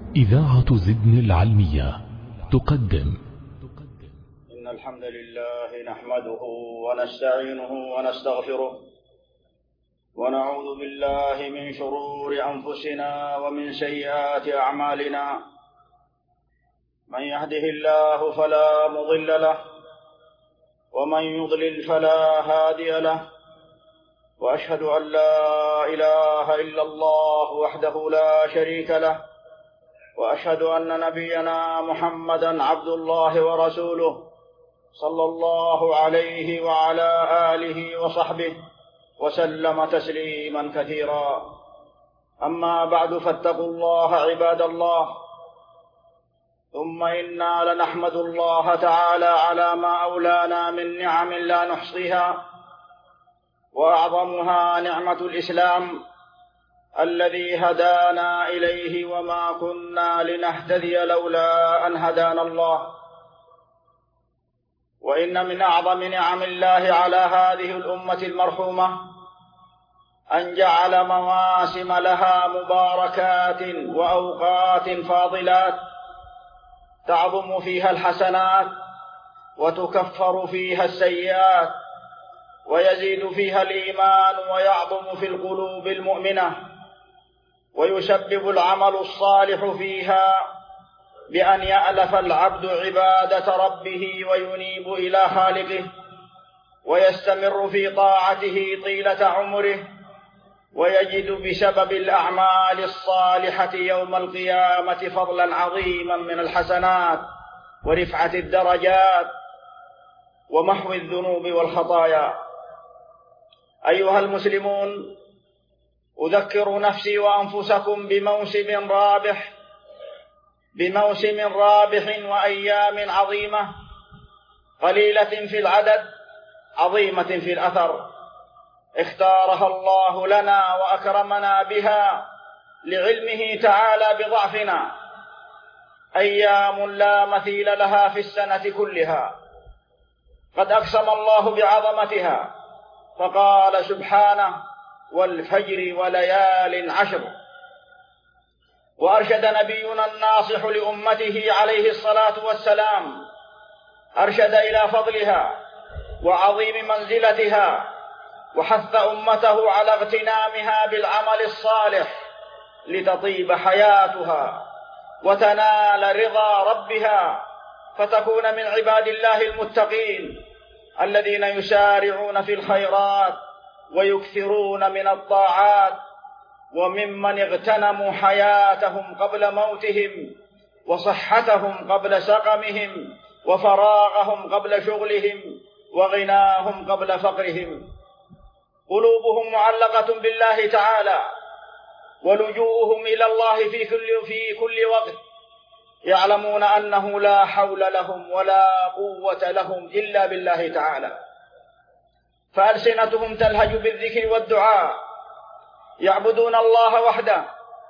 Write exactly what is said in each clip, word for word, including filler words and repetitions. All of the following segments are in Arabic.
إذاعة زدن العلمية تقدم. إن الحمد لله نحمده ونستعينه ونستغفره ونعوذ بالله من شرور أنفسنا ومن سيئات أعمالنا. من يهده الله فلا مضل له ومن يضلل فلا هادي له، وأشهد أن لا إله إلا الله وحده لا شريك له، وأشهد أن نبينا محمدا عبد الله ورسوله صلى الله عليه وعلى آله وصحبه وسلم تسليما كثيرا. أما بعد، فاتقوا الله عباد الله. ثم إنا لنحمد الله تعالى على ما أولانا من نعم لا نحصيها، وأعظمها نعمة الإسلام الذي هدانا إليه، وما كنا لنهتدي لولا أن هدانا الله. وإن من أعظم نعم الله على هذه الأمة المرحومة أن جعل مواسم لها مباركات وأوقات فاضلات تعظم فيها الحسنات وتكفر فيها السيئات، ويزيد فيها الإيمان ويعظم في القلوب المؤمنة، ويسبب العمل الصالح فيها بأن يألف العبد عبادة ربه وينيب إلى خالقه، ويستمر في طاعته طيلة عمره، ويجد بسبب الأعمال الصالحة يوم القيامة فضلا عظيما من الحسنات ورفعة الدرجات ومحو الذنوب والخطايا. أيها المسلمون، أذكر نفسي وأنفسكم بموسم رابح بموسم رابح وأيام عظيمة، قليلة في العدد عظيمة في الأثر، اختارها الله لنا وأكرمنا بها لعلمه تعالى بضعفنا. أيام لا مثيل لها في السنة كلها، قد أقسم الله بعظمتها فقال سبحانه: والفجر وليال عشر. وأرشد نبينا الناصح لأمته عليه الصلاة والسلام، أرشد إلى فضلها وعظيم منزلتها، وحث أمته على اغتنامها بالعمل الصالح لتطيب حياتها وتنال رضا ربها، فتكون من عباد الله المتقين الذين يسارعون في الخيرات ويكثرون من الطاعات، وممن اغتنموا حياتهم قبل موتهم، وصحتهم قبل سقمهم، وفراغهم قبل شغلهم، وغناهم قبل فقرهم. قلوبهم معلقة بالله تعالى، ولجوءهم إلى الله في كل في كل وقت، يعلمون أنه لا حول لهم ولا قوة لهم إلا بالله تعالى، فألسنتهم تلهج بالذكر والدعاء، يعبدون الله وحده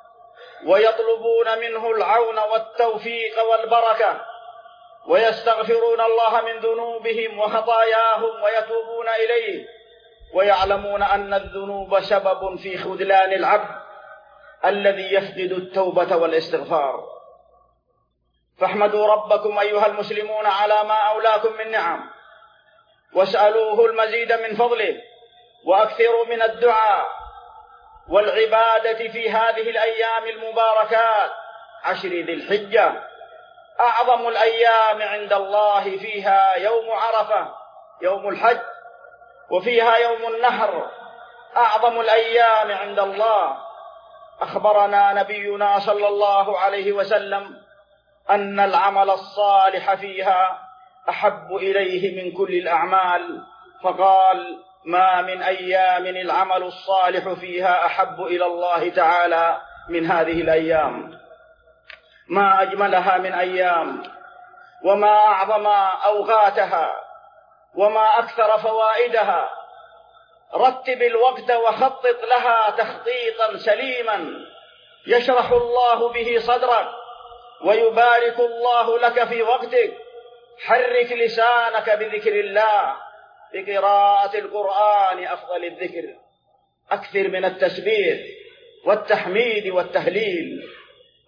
ويطلبون منه العون والتوفيق والبركة، ويستغفرون الله من ذنوبهم وخطاياهم ويتوبون إليه، ويعلمون أن الذنوب سبب في خذلان العبد الذي يفقد التوبة والاستغفار. فاحمدوا ربكم أيها المسلمون على ما أولاكم من نعم، واسألوه المزيد من فضله، وأكثروا من الدعاء والعبادة في هذه الأيام المباركات عشر ذي الحجة. أعظم الأيام عند الله فيها يوم عرفة يوم الحج، وفيها يوم النحر، أعظم الأيام عند الله. أخبرنا نبينا صلى الله عليه وسلم أن العمل الصالح فيها أحب إليه من كل الأعمال، فقال: ما من أيام العمل الصالح فيها أحب إلى الله تعالى من هذه الأيام. ما أجملها من أيام، وما أعظم أوقاتها، وما أكثر فوائدها. رتب الوقت وخطط لها تخطيطا سليما يشرح الله به صدرك، ويبارك الله لك في وقتك. حرك لسانك بذكر الله، بقراءة القرآن أفضل الذكر، أكثر من التسبيح والتحميد والتهليل.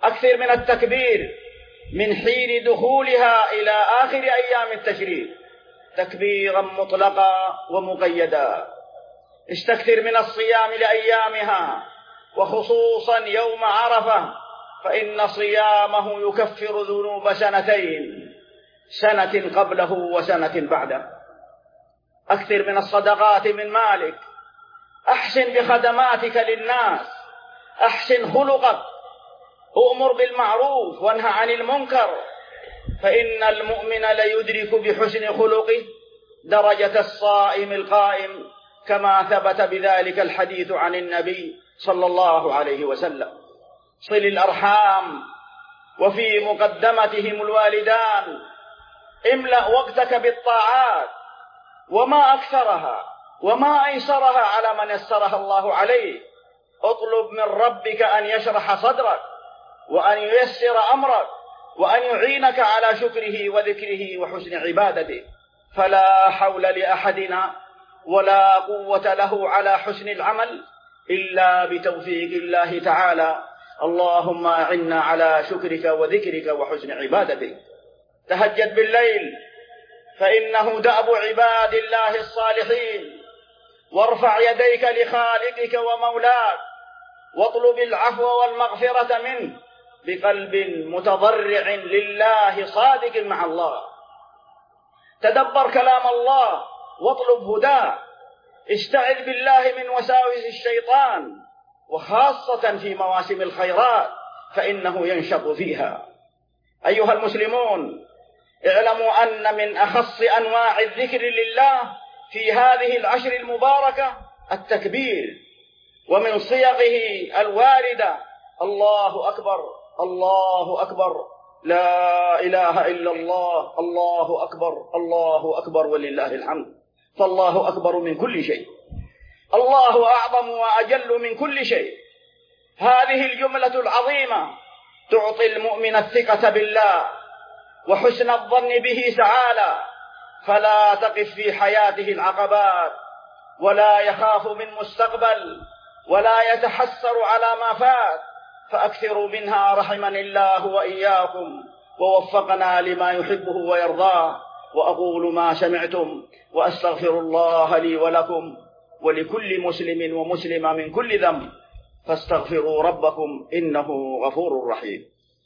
أكثر من التكبير من حين دخولها إلى آخر أيام التشريق تكبيرا مطلقا ومقيدا. استكثر من الصيام لأيامها وخصوصا يوم عرفة، فإن صيامه يكفر ذنوب سنتين، سنة قبله وسنة بعده. أكثر من الصدقات من مالك، أحسن بخدماتك للناس، أحسن خلقك، أؤمر بالمعروف وانهى عن المنكر، فإن المؤمن ليدرك بحسن خلقه درجة الصائم القائم، كما ثبت بذلك الحديث عن النبي صلى الله عليه وسلم. صل الأرحام وفي مقدمتهم الوالدان. املأ وقتك بالطاعات، وما أكثرها وما أيسرها على من يسرها الله عليه. اطلب من ربك أن يشرح صدرك وأن ييسر أمرك وأن يعينك على شكره وذكره وحسن عبادته، فلا حول لأحدنا ولا قوة له على حسن العمل إلا بتوفيق الله تعالى. اللهم أعنا على شكرك وذكرك وحسن عبادتك. تهجد بالليل، فإنه دأب عباد الله الصالحين. وارفع يديك لخالقك ومولاك، واطلب العفو والمغفرة منه بقلب متضرع لله صادق مع الله. تدبر كلام الله واطلب هداه. استعذ بالله من وساوس الشيطان، وخاصة في مواسم الخيرات فإنه ينشط فيها. أيها المسلمون، اعلموا أن من أخص أنواع الذكر لله في هذه العشر المباركة التكبير، ومن صيغه الواردة الله أكبر الله أكبر، لا إله إلا الله، الله أكبر الله أكبر ولله الحمد. فالله أكبر من كل شيء، الله أعظم وأجل من كل شيء. هذه الجملة العظيمة تعطي المؤمن الثقة بالله وحسن الظن به تعالى، فلا تقف في حياته العقبات، ولا يخاف من مستقبل، ولا يتحسر على ما فات. فأكثروا منها رحمني الله وإياكم، ووفقنا لما يحبه ويرضاه. وأقول ما سمعتم، وأستغفر الله لي ولكم ولكل مسلم ومسلمة من كل ذنب، فاستغفروا ربكم إنه غفور رحيم.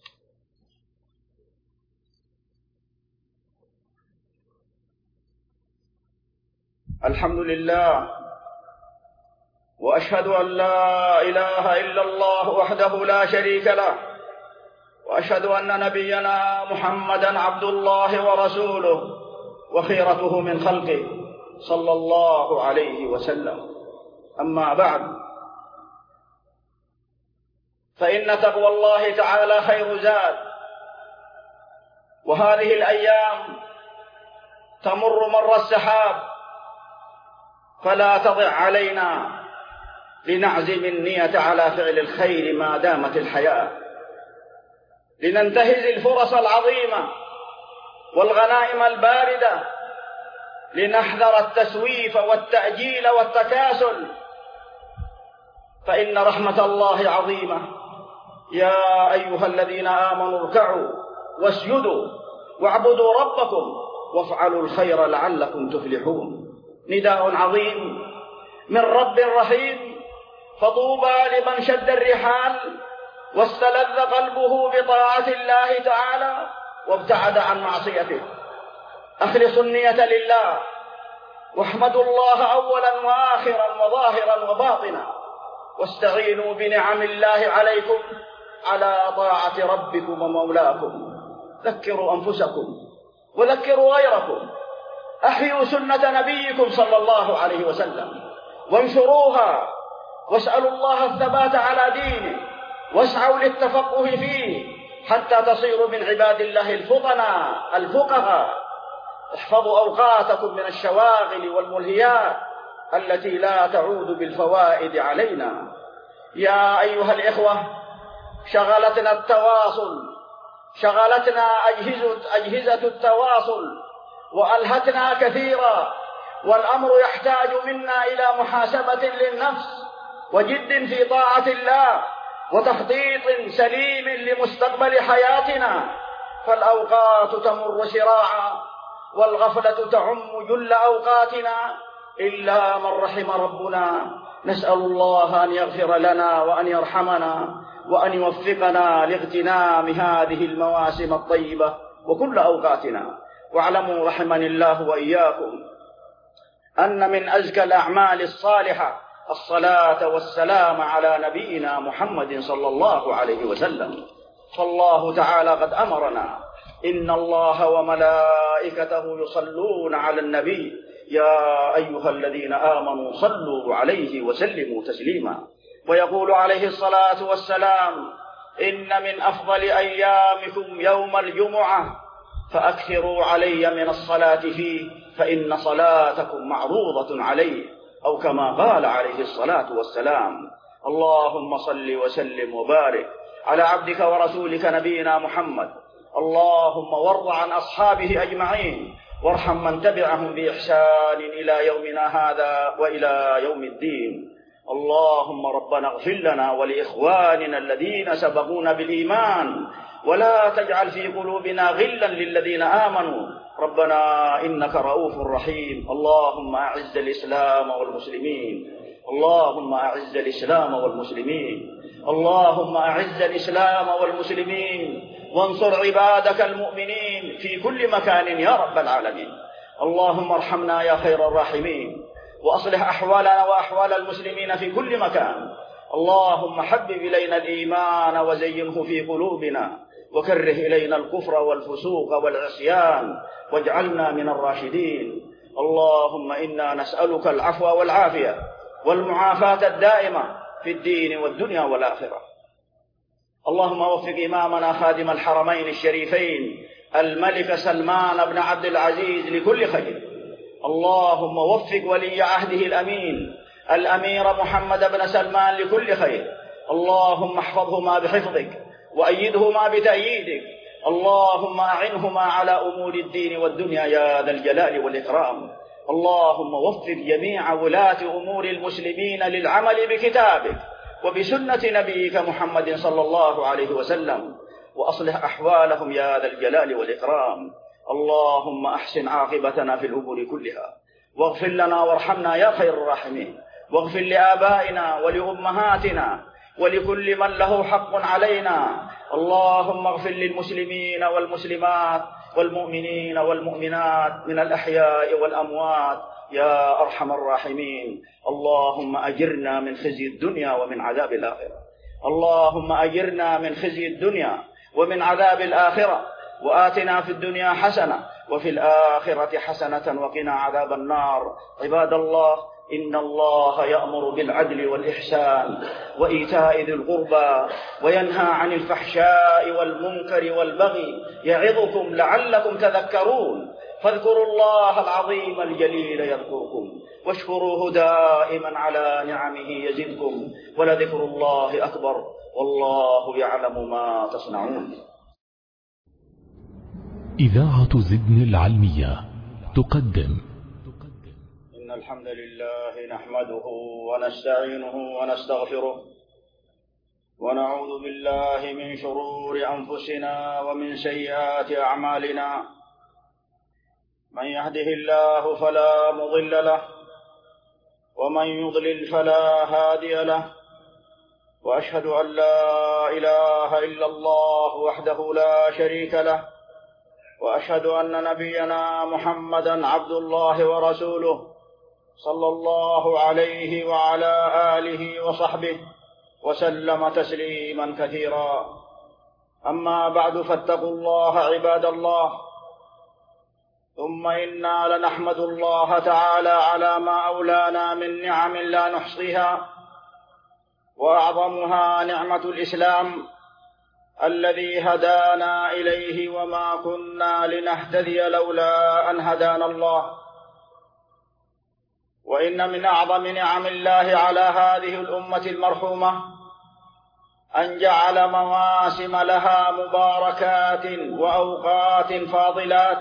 الحمد لله، وأشهد أن لا إله إلا الله وحده لا شريك له، وأشهد أن نبينا محمدا عبد الله ورسوله وخيرته من خلقه صلى الله عليه وسلم. أما بعد، فإن تقوى الله تعالى خير زاد، وهذه الأيام تمر مر السحاب، فلا تضع علينا لنعزم النية على فعل الخير ما دامت الحياة، لننتهز الفرص العظيمة والغنائم الباردة، لنحذر التسويف والتأجيل والتكاسل، فإن رحمة الله عظيمة. يا أيها الذين آمنوا اركعوا واسجدوا واعبدوا ربكم وافعلوا الخير لعلكم تفلحون. نداء عظيم من رب رحيم، فطوبى لمن شد الرحال واستلذ قلبه بطاعة الله تعالى وابتعد عن معصيته. أخلصوا النية لله، واحمدوا الله أولا وآخرا وظاهرا وباطنا، واستعينوا بنعم الله عليكم على طاعة ربكم ومولاكم. ذكروا أنفسكم وذكروا غيركم، أحيوا سنة نبيكم صلى الله عليه وسلم وانشروها، واسألوا الله الثبات على دينه، واسعوا للتفقه فيه حتى تصيروا من عباد الله الفطناء الفقهاء. احفظوا أوقاتكم من الشواغل والملهيات التي لا تعود بالفوائد علينا. يا أيها الإخوة، شغلتنا التواصل، شغلتنا أجهزة, أجهزة التواصل وألهتنا كثيرا، والأمر يحتاج منا إلى محاسبة للنفس وجد في طاعة الله، وتخطيط سليم لمستقبل حياتنا، فالأوقات تمر سراعا والغفلة تعم جل أوقاتنا إلا من رحم ربنا. نسأل الله أن يغفر لنا وأن يرحمنا وأن يوفقنا لاغتنام هذه المواسم الطيبة وكل أوقاتنا. واعلموا رحمني الله وإياكم أن من أزكى الأعمال الصالحة الصلاة والسلام على نبينا محمد صلى الله عليه وسلم. فالله تعالى قد أمرنا: إن الله وملائكته يصلون على النبي يا أيها الذين آمنوا صلوا عليه وسلموا تسليما. ويقول عليه الصلاة والسلام: إن من أفضل أيامكم يوم الجمعة فأكثروا علي من الصلاة فيه فإن صلاتكم معروضة عليه، أو كما قال عليه الصلاة والسلام. اللهم صل وسلم وبارك على عبدك ورسولك نبينا محمد. اللهم وارض عن أصحابه أجمعين، وارحم من تبعهم بإحسان إلى يومنا هذا وإلى يوم الدين. اللهم ربنا اغفر لنا ولإخواننا الذين سبقونا بالإيمان، ولا تجعل في قلوبنا غلا للذين آمنوا، ربنا إنك رؤوف رحيم. اللهم أعز الإسلام والمسلمين، اللهم أعز الإسلام والمسلمين، اللهم أعز الإسلام والمسلمين، وانصر عبادك المؤمنين في كل مكان يا رب العالمين. اللهم ارحمنا يا خير الراحمين، وأصلح أحوالنا وأحوال المسلمين في كل مكان. اللهم حبب إلينا الإيمان وزينه في قلوبنا، وكره إلينا الكفر والفسوق والعصيان، واجعلنا من الراشدين. اللهم إنا نسألك العفو والعافية والمعافاة الدائمة في الدين والدنيا والآخرة. اللهم وفق إمامنا خادم الحرمين الشريفين الملك سلمان بن عبد العزيز لكل خير. اللهم وفق ولي عهده الأمين الأمير محمد بن سلمان لكل خير. اللهم احفظهما بحفظك وأيدهما بتأييدك. اللهم أعنهما على أمور الدين والدنيا يا ذا الجلال والإكرام. اللهم وفق جميع ولاة أمور المسلمين للعمل بكتابك وبسنة نبيك محمد صلى الله عليه وسلم، وأصلح أحوالهم يا ذا الجلال والإكرام. اللهم أحسن عاقبتنا في الأمور كلها، واغفر لنا وارحمنا يا خير الراحمين، واغفر لآبائنا ولأمهاتنا ولكل من له حق علينا. اللهم اغفر للمسلمين والمسلمات والمؤمنين والمؤمنات من الأحياء والأموات يا أرحم الراحمين. اللهم أجرنا من خزي الدنيا ومن عذاب الآخرة. اللهم أجرنا من خزي الدنيا ومن عذاب الآخرة، وآتنا في الدنيا حسنة وفي الآخرة حسنة وقنا عذاب النار. عباد الله، إن الله يأمر بالعدل والإحسان وإيتاء ذي القربى وينهى عن الفحشاء والمنكر والبغي يعظكم لعلكم تذكرون. فاذكروا الله العظيم الجليل يذكركم، واشكروه دائما على نعمه يزدكم، ولذكر الله أكبر، والله يعلم ما تصنعون. إذاعة زدن العلمية تقدم. إن الحمد لله نحمده ونستعينه ونستغفره، ونعوذ بالله من شرور أنفسنا ومن سيئات أعمالنا. من يهده الله فلا مضل له، ومن يضلل فلا هادي له، وأشهد أن لا إله إلا الله وحده لا شريك له، وأشهد أن نبينا محمدا عبد الله ورسوله صلى الله عليه وعلى آله وصحبه وسلم تسليما كثيرا. أما بعد، فاتقوا الله عباد الله. ثم إنا لنحمد الله تعالى على ما أولانا من نعم لا نحصيها، وأعظمها نعمة الإسلام الذي هدانا إليه، وما كنا لنهتدي لولا أن هدانا الله. وإن من أعظم نعم الله على هذه الأمة المرحومة أن جعل مواسم لها مباركات وأوقات فاضلات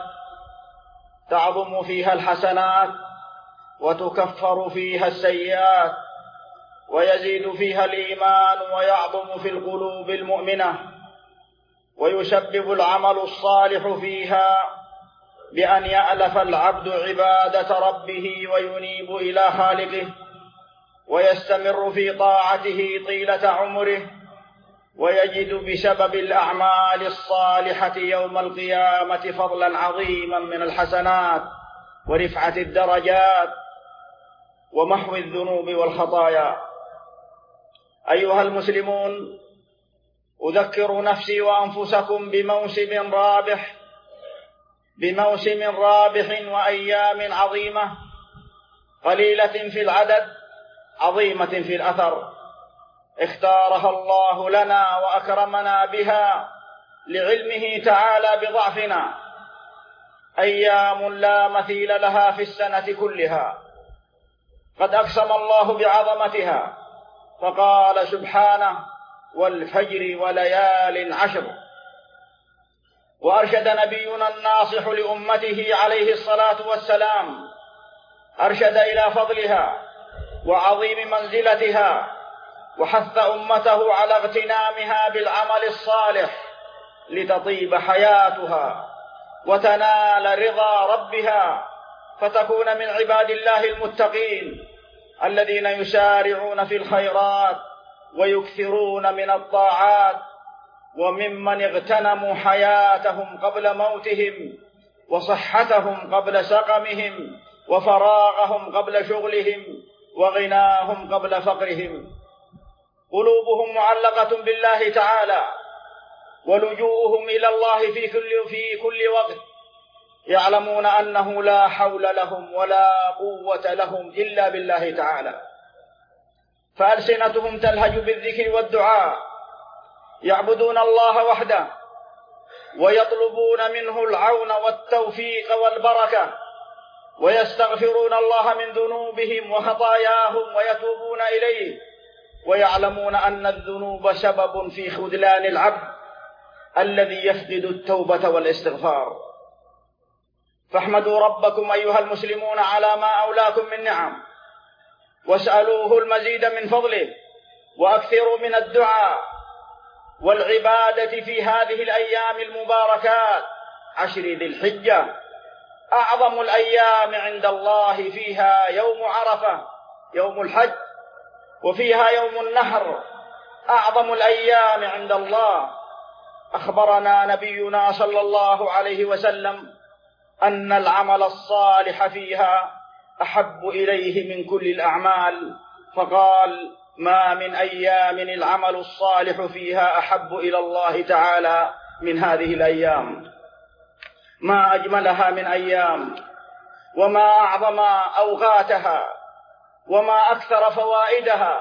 تعظم فيها الحسنات وتكفر فيها السيئات، ويزيد فيها الإيمان ويعظم في القلوب المؤمنة، ويسبب العمل الصالح فيها بأن يألف العبد عبادة ربه وينيب إلى خالقه، ويستمر في طاعته طيلة عمره، ويجد بسبب الأعمال الصالحة يوم القيامة فضلا عظيما من الحسنات ورفعة الدرجات ومحو الذنوب والخطايا. أيها المسلمون، أذكر نفسي وأنفسكم بموسم رابح بموسم رابح وأيام عظيمة، قليلة في العدد عظيمة في الأثر، اختارها الله لنا وأكرمنا بها لعلمه تعالى بضعفنا، أيام لا مثيل لها في السنة كلها، قد أقسم الله بعظمتها فقال سبحانه: والفجر وليال عشر. وأرشد نبينا الناصح لأمته عليه الصلاة والسلام، أرشد إلى فضلها وعظيم منزلتها، وحث أمته على اغتنامها بالعمل الصالح لتطيب حياتها وتنال رضا ربها، فتكون من عباد الله المتقين الذين يسارعون في الخيرات ويكثرون من الطاعات، وممن اغتنموا حياتهم قبل موتهم، وصحتهم قبل سقمهم، وفراغهم قبل شغلهم، وغناهم قبل فقرهم. قلوبهم معلقة بالله تعالى، ولجوءهم إلى الله في كل في كل وقت، يعلمون أنه لا حول لهم ولا قوة لهم إلا بالله تعالى، فألسنتهم تلهج بالذكر والدعاء، يعبدون الله وحده ويطلبون منه العون والتوفيق والبركة، ويستغفرون الله من ذنوبهم وخطاياهم ويتوبون إليه، ويعلمون أن الذنوب سبب في خذلان العبد الذي يفقد التوبة والاستغفار. فاحمدوا ربكم أيها المسلمون على ما أولاكم من نعم، واسألوه المزيد من فضله، وأكثروا من الدعاء والعبادة في هذه الأيام المباركات عشر ذي الحجة، أعظم الأيام عند الله، فيها يوم عرفة يوم الحج، وفيها يوم النحر، أعظم الأيام عند الله. أخبرنا نبينا صلى الله عليه وسلم أن العمل الصالح فيها أحب إليه من كل الأعمال، فقال: ما من أيام العمل الصالح فيها أحب إلى الله تعالى من هذه الأيام. ما أجملها من أيام، وما أعظم أوقاتها، وما أكثر فوائدها.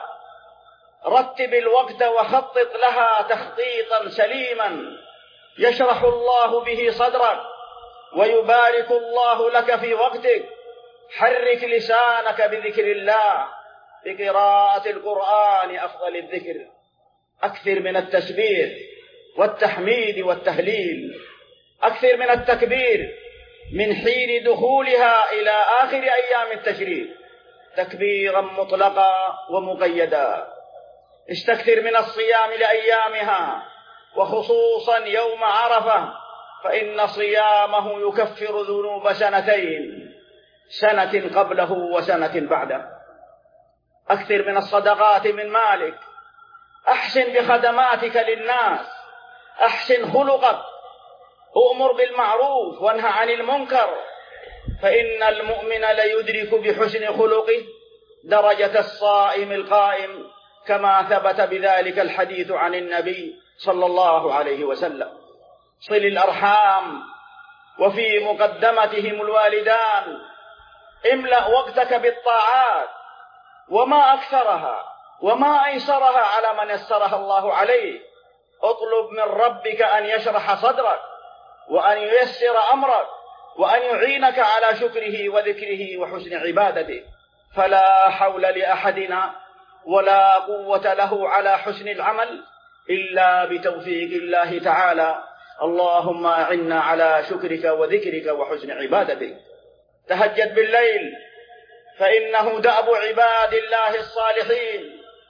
رتب الوقت وخطط لها تخطيطا سليما يشرح الله به صدرك، ويبارك الله لك في وقتك. حرك لسانك بذكر الله، بقراءة القرآن أفضل الذكر، أكثر من التسبيح والتحميد والتهليل، أكثر من التكبير من حين دخولها إلى آخر أيام التشريق، تكبيرا مطلقا ومقيدا. استكثر من الصيام لأيامها، وخصوصا يوم عرفة، فإن صيامه يكفر ذنوب سنتين، سنة قبله وسنة بعده. أكثر من الصدقات من مالك، أحسن بخدماتك للناس، أحسن خلقك، أؤمر بالمعروف وانهى عن المنكر، فإن المؤمن ليدرك بحسن خلقه درجة الصائم القائم، كما ثبت بذلك الحديث عن النبي صلى الله عليه وسلم. صل الأرحام، وفي مقدمتهم الوالدان. املأ وقتك بالطاعات، وما أكثرها وما أيسرها على من يسرها الله عليه. اطلب من ربك أن يشرح صدرك، وأن ييسر أمرك، وأن يعينك على شكره وذكره وحسن عبادته. فلا حول لأحدنا ولا قوة له على حسن العمل إلا بتوفيق الله تعالى. اللهم أعنا على شكرك وذكرك وحسن عبادتك. تهجد بالليل، فإنه دأب عباد الله الصالحين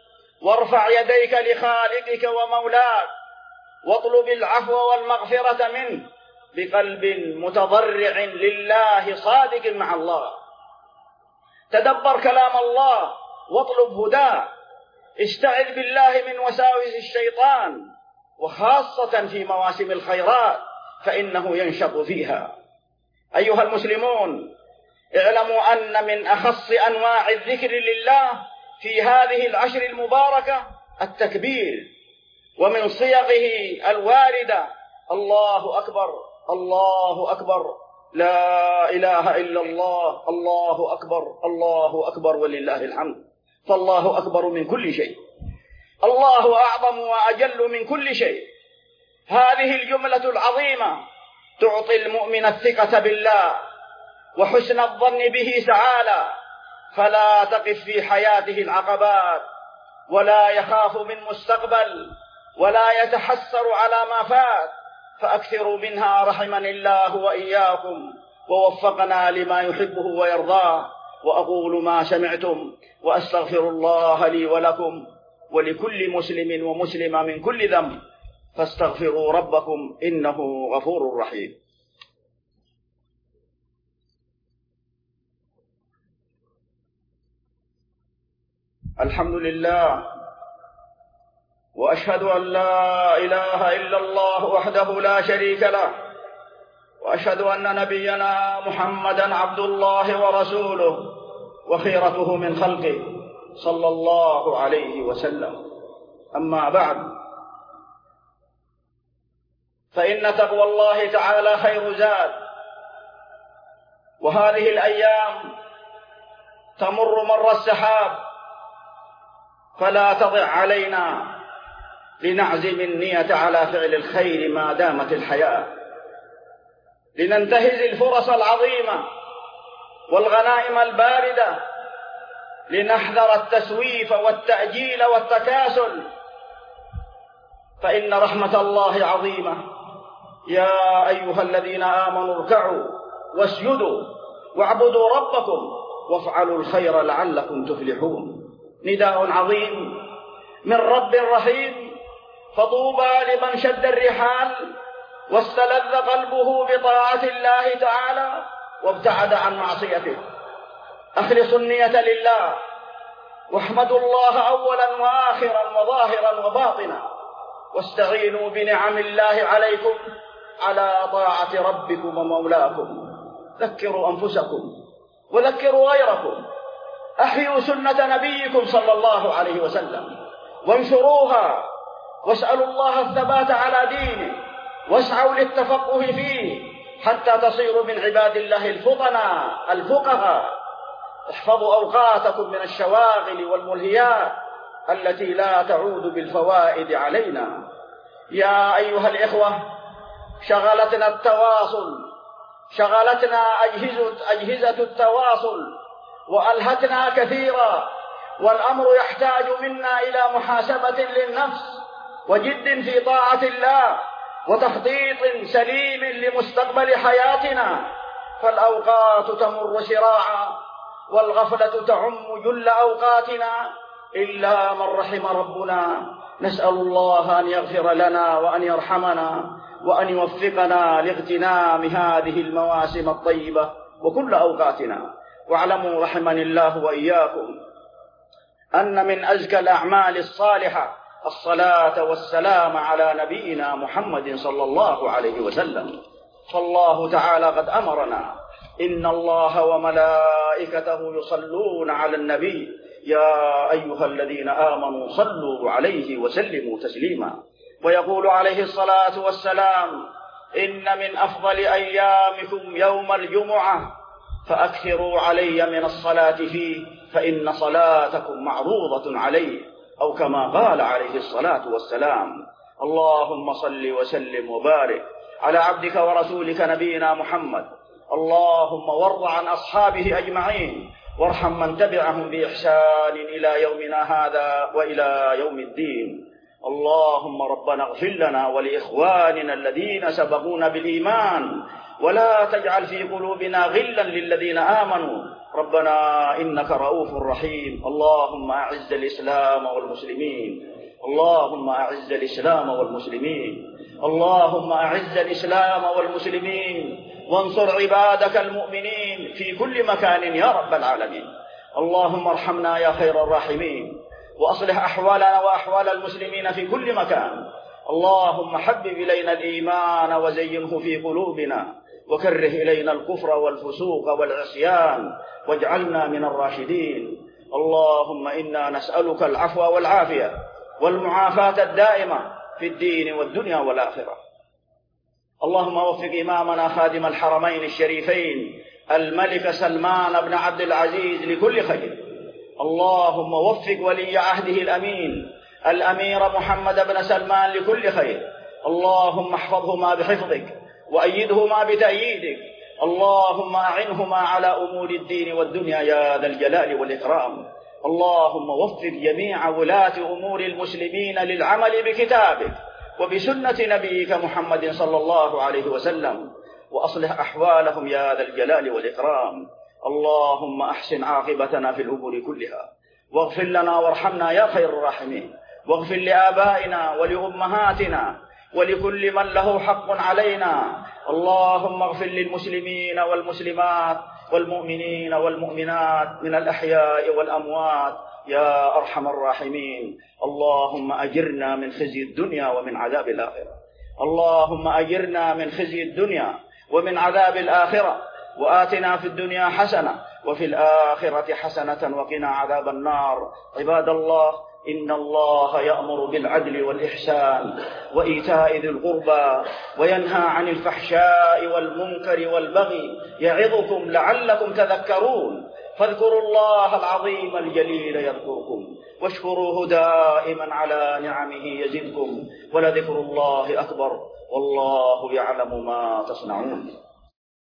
وارفع يديك لخالقك ومولاك واطلب العفو والمغفرة منه بقلب متضرع لله صادق مع الله. تدبر كلام الله واطلب هداه. استعذ بالله من وساوس الشيطان، وخاصة في مواسم الخيرات فإنه ينشط فيها. أيها المسلمون، اعلموا أن من أخص أنواع الذكر لله في هذه العشر المباركة التكبير، ومن صيغه الواردة الله أكبر الله أكبر، لا إله إلا الله، الله أكبر الله أكبر ولله الحمد. فالله أكبر من كل شيء، الله أعظم وأجل من كل شيء. هذه الجملة العظيمة تعطي المؤمن الثقة بالله وحسن الظن به تعالى، فلا تقف في حياته العقبات، ولا يخاف من مستقبل، ولا يتحسر على ما فات. فأكثروا منها رحمني الله وإياكم ووفقنا لما يحبه ويرضاه. وأقول ما سمعتم وأستغفر الله لي ولكم ولكل مسلم ومسلمة من كل ذنب، فاستغفروا ربكم إنه غفور رحيم. الحمد لله، وأشهد أن لا إله إلا الله وحده لا شريك له، وأشهد أن نبينا محمدا عبد الله ورسوله وخيرته من خلقه صلى الله عليه وسلم. أما بعد، فإن تقوى الله تعالى خير زاد، وهذه الأيام تمر مر السحاب، فلا تضع علينا لنعزم النية على فعل الخير ما دامت الحياة، لننتهز الفرص العظيمة والغنائم الباردة، لنحذر التسويف والتأجيل والتكاسل، فإن رحمة الله عظيمة. يا أيها الذين آمنوا اركعوا واسجدوا واعبدوا ربكم وافعلوا الخير لعلكم تفلحون. نداء عظيم من رب رحيم، فطوبى لمن شد الرحال واستلذ قلبه بطاعة الله تعالى وابتعد عن معصيته. أخلصوا النية لله، واحمدوا الله أولا وآخرا وظاهرا وباطنا، واستعينوا بنعم الله عليكم على طاعة ربكم ومولاكم. ذكروا أنفسكم وذكروا غيركم، أحيوا سنة نبيكم صلى الله عليه وسلم وانشروها، واسألوا الله الثبات على دينه، واسعوا للتفقه فيه حتى تصيروا من عباد الله الفطناء الفقهاء. احفظوا أوقاتكم من الشواغل والملهيات التي لا تعود بالفوائد علينا. يا أيها الإخوة، شغلتنا التواصل، شغلتنا أجهزة, أجهزة التواصل وألهتنا كثيرا، والأمر يحتاج منا إلى محاسبة للنفس وجد في طاعة الله وتخطيط سليم لمستقبل حياتنا، فالأوقات تمر سراعا والغفلة تعم جل أوقاتنا إلا من رحم ربنا. نسأل الله أن يغفر لنا وأن يرحمنا وأن يوفقنا لاغتنام هذه المواسم الطيبة وكل أوقاتنا. واعلموا رحمني الله وإياكم أن من أزكى الأعمال الصالحة الصلاة والسلام على نبينا محمد صلى الله عليه وسلم. فالله تعالى قد أمرنا: إن الله وملائكته يصلون على النبي يا أيها الذين آمنوا صلوا عليه وسلموا تسليما. ويقول عليه الصلاة والسلام: إن من أفضل أيامكم يوم الجمعة فأكثروا علي من الصلاة فيه فإن صلاتكم معروضة عليه، أو كما قال عليه الصلاة والسلام. اللهم صل وسلم وبارك على عبدك ورسولك نبينا محمد. اللهم وارض عن أصحابه أجمعين، وارحم من تبعهم بإحسان إلى يومنا هذا وإلى يوم الدين. اللهم ربنا اغفر لنا ولإخواننا الذين سبقونا بالإيمان ولا تجعل في قلوبنا غلا للذين آمنوا ربنا إنك رؤوف رحيم. اللهم أعز الإسلام والمسلمين اللهم أعز الإسلام والمسلمين اللهم أعز الإسلام والمسلمين وانصر عبادك المؤمنين في كل مكان يا رب العالمين. اللهم ارحمنا يا خير الراحمين وأصلح أحوالنا وأحوال المسلمين في كل مكان. اللهم حبب إلينا الإيمان وزينه في قلوبنا وكره إلينا الكفر والفسوق والعصيان واجعلنا من الراشدين. اللهم إنا نسألك العفو والعافية والمعافاة الدائمة في الدين والدنيا والآخرة. اللهم وفق إمامنا خادم الحرمين الشريفين الملك سلمان بن عبد العزيز لكل خير. اللهم وفق ولي عهده الأمين الأمير محمد بن سلمان لكل خير. اللهم احفظهما بحفظك وأيدهما بتأييدك. اللهم أعنهما على أمور الدين والدنيا يا ذا الجلال والإكرام. اللهم وفق جميع ولاة أمور المسلمين للعمل بكتابك وبسنة نبيك محمد صلى الله عليه وسلم وأصلح أحوالهم يا ذا الجلال والإكرام. اللهم أحسن عاقبتنا في الأمور كلها واغفر لنا وارحمنا يا خير الراحمين واغفر لآبائنا ولأمهاتنا ولكل من له حق علينا. اللهم اغفر للمسلمين والمسلمات والمؤمنين والمؤمنات من الأحياء والأموات يا أرحم الراحمين. اللهم أجرنا من خزي الدنيا ومن عذاب الآخرة. اللهم أجرنا من خزي الدنيا ومن عذاب الآخرة وآتنا في الدنيا حسنة وفي الآخرة حسنة وقنا عذاب النار. عباد الله إن الله يأمر بالعدل والإحسان وإيتاء ذي القربى وينهى عن الفحشاء والمنكر والبغي يعظكم لعلكم تذكرون. فاذكروا الله العظيم الجليل يذكركم واشكروه دائما على نعمه يزدكم ولذكر الله أكبر والله يعلم ما تصنعون.